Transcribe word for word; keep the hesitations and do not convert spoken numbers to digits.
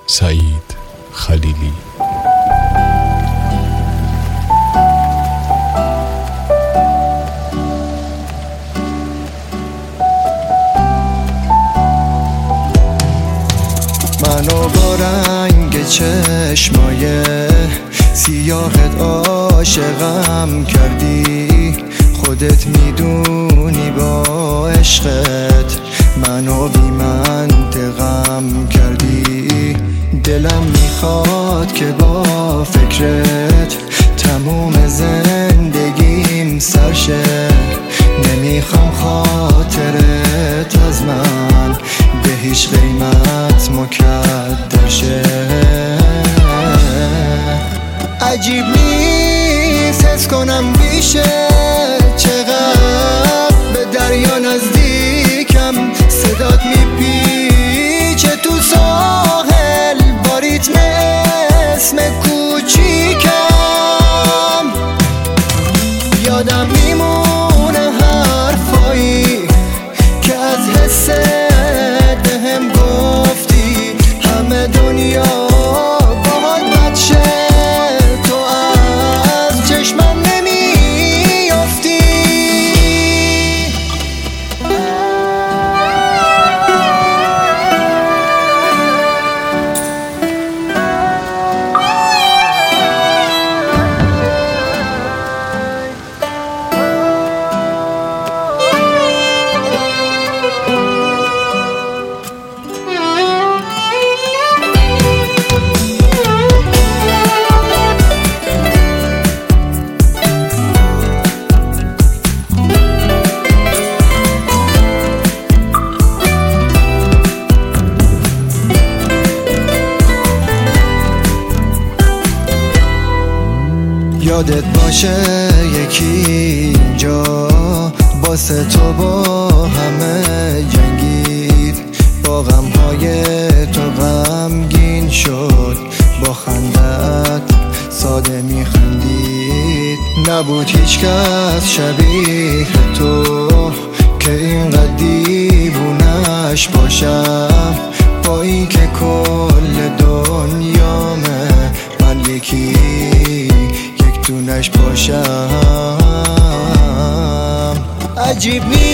سعید خلیلی. منو با رنگ چشمای سیاهت عاشقم کردی، خودت میدونی با عشقت منو بی منطقم کردی. دلم میخواد که با فکرت تموم زندگیم سرشه، نمیخوام خاطرت از من به هیچ قیمت مکدر شه. عجیب نیست حس کنم بیشه چقدر به دریا نزدیکم، صدات میپیچه تو ساحل با ریتم اسم کوچیکم. یادم میمونه حرفایی که از حس بهم گفتی، همه دنیا باهات بد شه تو از چشمم نمیافتی. یادت باشه یکی اینجا واسه تو با همه جنگید، با غمهای تو غمگین شد، با خندت ساده میخندید. نبود هیچ کس شبیه تو که اینقدر دیوونش باشم، با این که کل دنیامه من یکی دونش باشم. عجیب نیست